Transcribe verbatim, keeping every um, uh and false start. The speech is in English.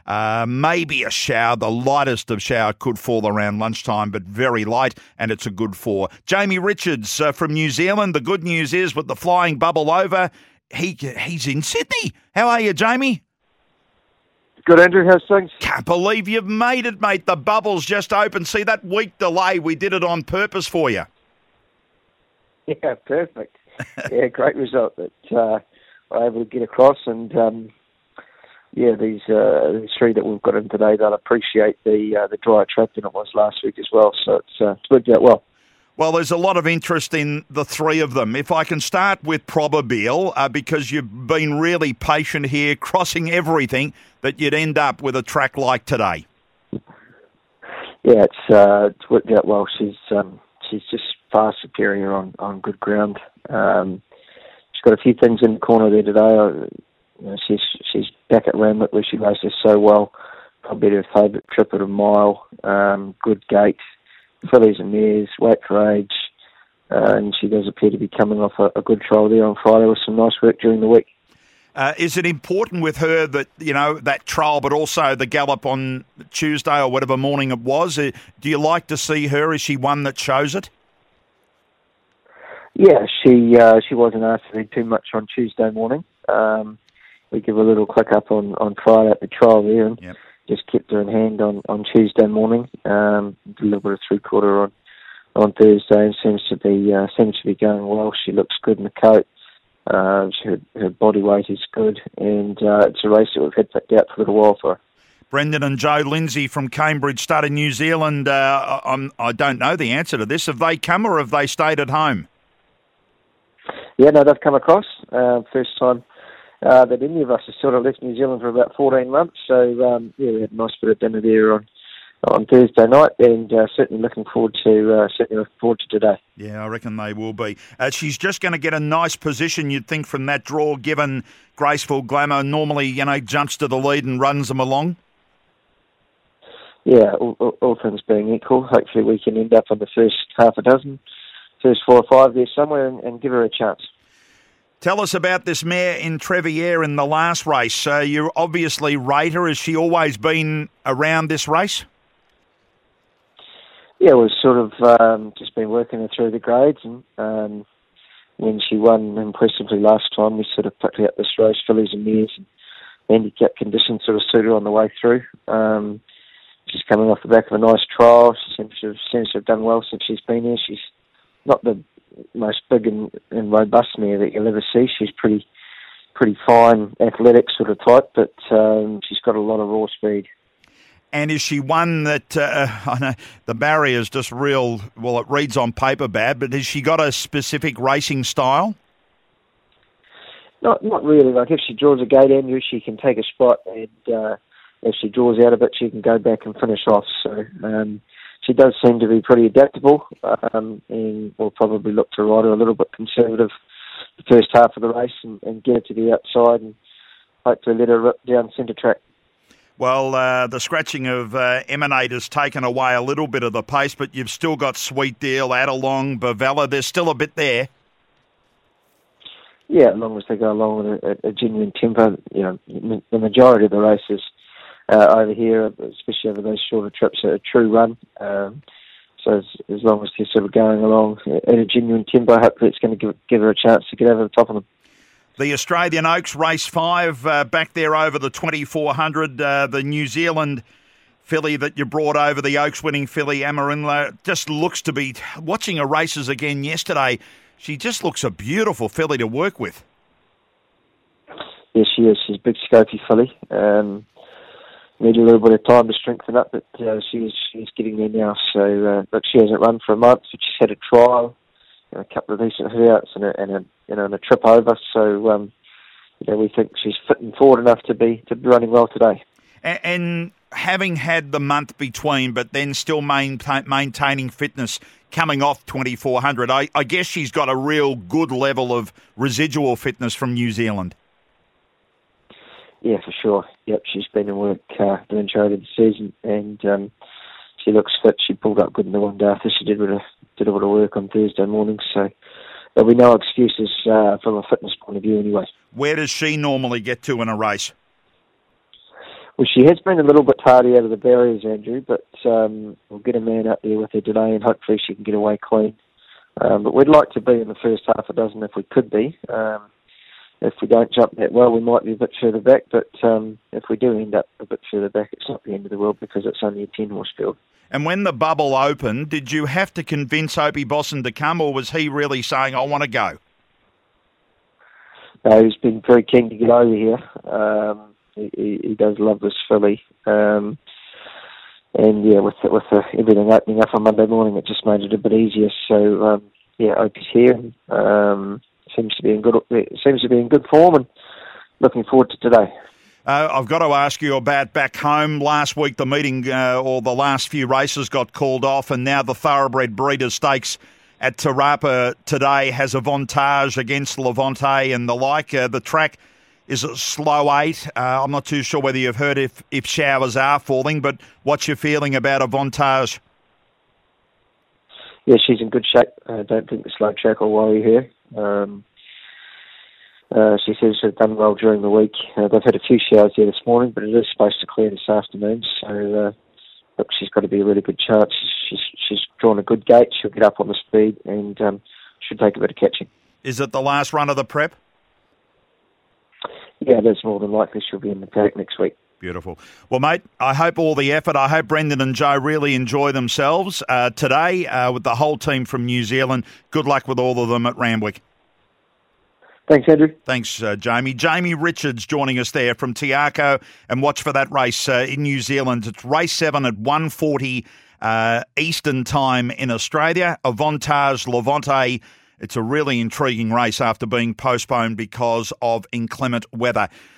Uh, maybe a shower, the lightest of shower could fall around lunchtime, but very light, and it's a good four. Jamie Richards uh, from New Zealand. The good news is with the flying bubble over, he he's in Sydney. How are you, Jamie? Good, Andrew. How's things? Can't believe you've made it, mate. The bubble's just opened. See, that week delay, we did it on purpose for you. Yeah, perfect. Yeah, great result that uh, we're able to get across. And, um, yeah, these, uh, these three that we've got in today, they'll appreciate the uh, the drier track than it was last week as well. So it's, uh, it's worked out well. Well, there's a lot of interest in the three of them. If I can start with Probabeel, uh, because you've been really patient here, crossing everything, that you'd end up with a track like today. Yeah, it's uh, it's worked out well. She's um, she's just far superior on, on good ground. Um, she's got a few things in the corner there today. Uh, you know, she's she's back at Randwick where she races so well. Probably her favourite trip at a mile. Um, good gait. Fillies and mares, wait for age, uh, and she does appear to be coming off a, a good trial there on Friday with some nice work during the week. Uh, is it important with her that, you know, that trial, but also the gallop on Tuesday or whatever morning it was? Uh, do you like to see her? Is she one that shows it? Yeah, she uh, she wasn't asked to do too much on Tuesday morning. Um, we give her a little click up on, on Friday at the trial there, and yep. Just kept her in hand on, on Tuesday morning. Um, delivered a three quarter on, on Thursday, and seems to be uh, seems to be going well. She looks good in the coat. Uh, she, her, her body weight is good, and uh, it's a race that we've had picked out for a little while for her. Brendan and Joe Lindsay from Cambridge started New Zealand. Uh, I'm, I don't know the answer to this. Have they come or have they stayed at home? Yeah, no, they've come across. Uh, first time uh, that any of us has sort of left New Zealand for about fourteen months. So, um, yeah, we had a nice bit of dinner there on on Thursday night, and uh, certainly looking forward to uh, certainly looking forward to today. Yeah, I reckon they will be. Uh, she's just going to get a nice position, you'd think, from that draw, given Graceful Glamour normally, you know, jumps to the lead and runs them along. Yeah, all, all, all things being equal, hopefully we can end up on the first half a dozen, first four or five there somewhere, and, and give her a chance. Tell us about this mare in Treviere in the last race. Uh, you obviously rate her. Has she always been around this race? Yeah, we've sort of um, just been working her through the grades, and um, when she won impressively last time, we sort of picked out this race, fillies and mares, and handicap conditions sort of suited her on the way through. Um, she's coming off the back of a nice trial. She seems to have, seems to have done well since she's been here. She's not the most big and, and robust mare that you'll ever see. She's pretty pretty fine, athletic sort of type, but um, she's got a lot of raw speed. And is she one that, uh, I know the barrier's just real, well, it reads on paper bad, but has she got a specific racing style? Not not really. Like if she draws a gate, Andrew, she can take a spot, and uh, if she draws out a bit, she can go back and finish off. So um, she does seem to be pretty adaptable, um, and we'll probably look to ride her a little bit conservative the first half of the race and, and get her to the outside and hopefully let her rip down centre track. Well, uh, the scratching of uh, Emanate has taken away a little bit of the pace, but you've still got Sweet Deal, Adelong, Bavella. There's still a bit there. Yeah, as long as they go along with a, a genuine tempo. You know, the majority of the races uh, over here, especially over those shorter trips, are a true run. Um, so as, as long as they're sort of going along at a genuine tempo, hopefully it's going to give, give her a chance to get over the top of them. The Australian Oaks race five uh, back there over the twenty-four hundred. Uh, the New Zealand filly that you brought over, the Oaks winning filly Amarillo, just looks to be, watching her races again yesterday, she just looks a beautiful filly to work with. Yes, she is. She's a big scopy filly. Um, need a little bit of time to strengthen up, but uh, she is she's getting there now. So uh, look, she hasn't run for a month, but she's had a trial, a couple of decent hit-outs and a, and a you know and a trip over. So um, you know we think she's fit and forward enough to be to be running well today. And, and having had the month between, but then still maintain, maintaining fitness, coming off twenty-four hundred, I, I guess she's got a real good level of residual fitness from New Zealand. Yeah, for sure. Yep, she's been in work uh, the majority of the season, and um, she looks fit. She pulled up good in the one day after she did a bit of, did a bit of work on Thursday morning, so there'll be no excuses uh, from a fitness point of view anyway. Where does she normally get to in a race? Well, she has been a little bit tardy out of the barriers, Andrew, but um, we'll get a man up there with her today and hopefully she can get away clean. Um, but we'd like to be in the first half a dozen if we could be. Um, if we don't jump that well, we might be a bit further back, but um, if we do end up a bit further back, it's not the end of the world because it's only a ten-horse field. And when the bubble opened, did you have to convince Opie Bosson to come, or was he really saying, I want to go? No, he's been very keen to get over here. Um, he, he does love this filly. Um, and, yeah, with with uh, everything opening up on Monday morning, it just made it a bit easier. So, um, yeah, Opie's here. Um, seems to be in good seems to be in good form and looking forward to today. Uh, I've got to ask you about back home. Last week, the meeting uh, or the last few races got called off, and now the Thoroughbred Breeders' Stakes at Te Rapa today has a Avantage against Levante and the like. Uh, the track is a slow eight. Uh, I'm not too sure whether you've heard if, if showers are falling, but what's your feeling about Avantage? Yeah, she's in good shape. I don't think the slow track will worry her. Um, uh, she seems to have done well during the week. Uh, they've had a few showers here this morning, but it is supposed to clear this afternoon, so uh, look, she's got to be a really good chance. She's she's drawn a good gate. She'll get up on the speed and um, should take a bit of catching. Is it the last run of the prep? Yeah, there's more than likely she'll be in the paddock next week. Beautiful. Well, mate, I hope all the effort, I hope Brendan and Joe really enjoy themselves uh, today uh, with the whole team from New Zealand. Good luck with all of them at Randwick. Thanks, Andrew. Thanks, uh, Jamie. Jamie Richards joining us there from Te Ako, and watch for that race uh, in New Zealand. It's race seven at one forty uh, Eastern time in Australia. Avantage Levante. It's a really intriguing race after being postponed because of inclement weather.